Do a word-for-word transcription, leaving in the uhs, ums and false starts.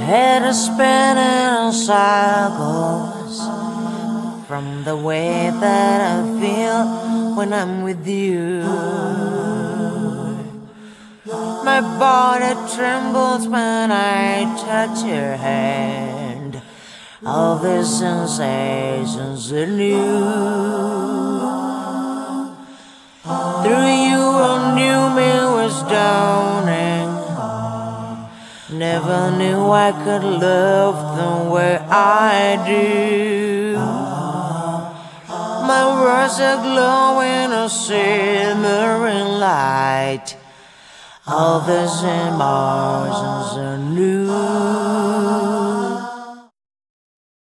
head is spinning in circles from the way that I feel when I'm with you. My body trembles when I touch your hand. All the sensations are new. Through you I knew me was dawning. Never knew I could love the way I do. My words are glowing a shimmering light. All these emotions are new.